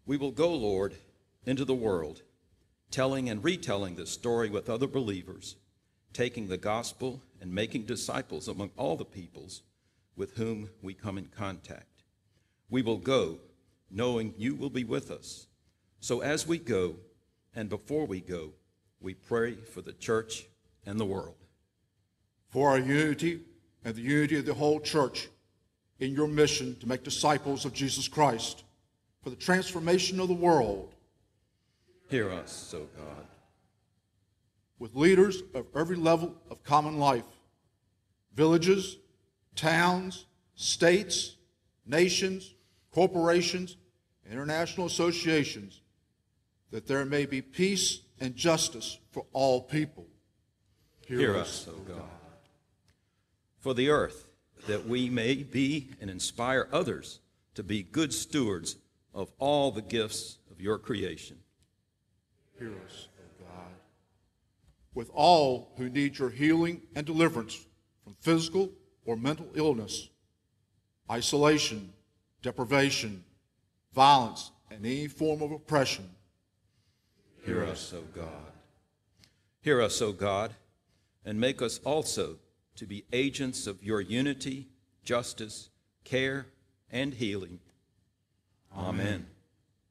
We will go, Lord, into the world, telling and retelling this story with other believers, taking the gospel and making disciples among all the peoples with whom we come in contact. We will go, knowing you will be with us. So as we go, and before we go, we pray for the church and the world. For our unity and the unity of the whole church in your mission to make disciples of Jesus Christ, for the transformation of the world. Hear us, O God. With leaders of every level of common life, villages, towns, states, nations, corporations, and international associations, that there may be peace and justice for all people. Hear us, O God. For the earth, that we may be and inspire others to be good stewards of all the gifts of your creation. Hear us, O God. With all who need your healing and deliverance from physical or mental illness, isolation, deprivation, violence, and any form of oppression. Hear us, O God. Hear us, O God, and make us also to be agents of your unity, justice, care, and healing. Amen.